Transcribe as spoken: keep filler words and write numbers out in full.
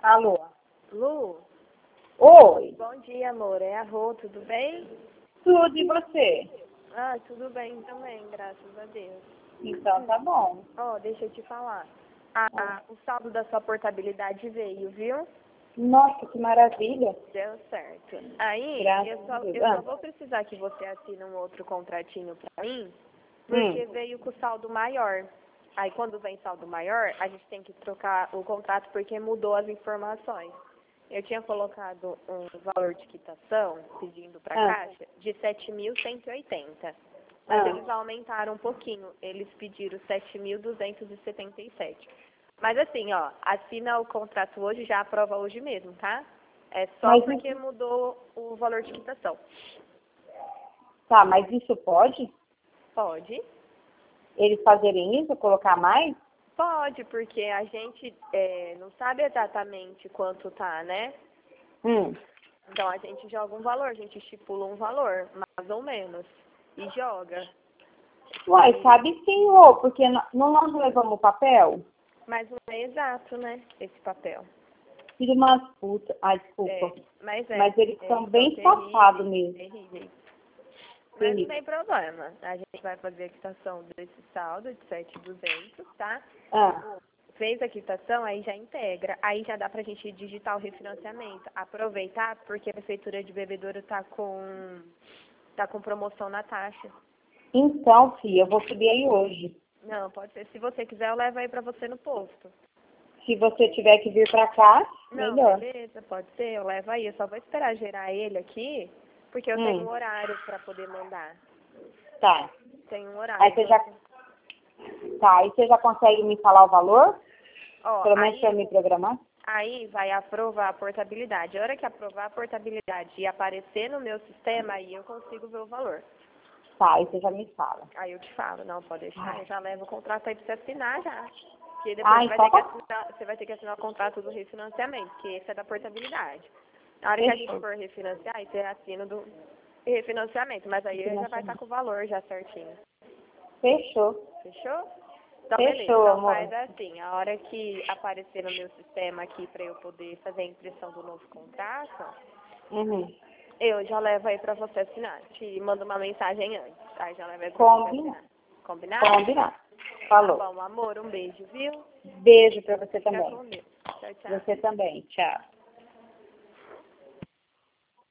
Alô? Lu? Oi. Bom dia, amor. É a Rô, tudo bem? Tudo, e você? Ah, tudo bem também, graças a Deus. Então tá bom. Ó, oh, deixa eu te falar. Ah, ah, o saldo da sua portabilidade veio, viu? Nossa, que maravilha. Deu certo. Aí, Graças eu só, a Deus. eu só Ah. vou precisar que você assine um outro contratinho pra mim, Hum. porque veio com saldo maior. Aí, quando vem saldo maior, a gente tem que trocar o contrato porque mudou as informações. Eu tinha colocado um valor de quitação, pedindo para a Ah. Caixa, de sete mil cento e oitenta. Mas Ah. eles aumentaram um pouquinho. Eles pediram sete mil duzentos e setenta e sete. Mas assim, ó, assina o contrato hoje, já aprova hoje mesmo, tá? É só Mas porque isso- mudou o valor de quitação. Tá, mas isso pode? Pode? Eles fazerem isso, colocar mais? Pode, porque a gente é, não sabe exatamente quanto tá, né? Hum. Então a gente joga um valor, a gente estipula um valor, mais ou menos, e joga. Uai, E- sabe sim, ô, porque nó- não nós levamos o papel? Mas não é exato, né, esse papel. Filho de umas putas. Ai, desculpa. É, mas é. Mas eles é, são bem terríveis, safados mesmo. terríveis. Mas não Terrível. tem problema. A gente vai fazer a quitação desse saldo de sete mil e duzentos, tá? Ah. Fez a quitação, aí já integra. Aí já dá pra gente digitar o refinanciamento. Aproveitar, porque a Prefeitura de Bebedouro tá com, tá com promoção na taxa. Então, filha, eu vou subir aí hoje. Não, pode ser. Se você quiser, eu levo aí pra você no posto. Se você tiver que vir pra cá, Não, melhor. beleza, pode ser. Eu levo aí. Eu só vou esperar gerar ele aqui, porque eu Hum. tenho um horário pra poder mandar. Tá. Tem um horário. Aí você já, tá, aí você já consegue me falar o valor? Ó, Pelo menos aí, para me programar? aí vai aprovar a portabilidade. A hora que aprovar a portabilidade e aparecer no meu sistema, aí eu consigo ver o valor. Tá, aí você já me fala. Aí eu te falo, não, pode deixar, Ai. eu já levo o contrato aí pra você assinar já. Porque depois Ah, você, vai então ter que tá. assinar, você vai ter que assinar o contrato do refinanciamento, que esse é da portabilidade. Na hora que a gente Fechou. for refinanciar, aí você assina do refinanciamento, mas aí já vai estar Refinanciamento. com o valor já certinho. Fechou. Fechou? Então, beleza. Fechou, Então, amor. faz assim. A hora que aparecer no meu sistema aqui para eu poder fazer a impressão do novo contrato, Uhum. eu já levo aí para você assinar. Te mando uma mensagem antes. Aí já levo aí para você Combinado. assinar. Combinado? Combinado. Tá Falou. bom, amor. Um beijo, viu? Beijo pra você Fica também. com Deus. Tchau, tchau. Você também. Tchau.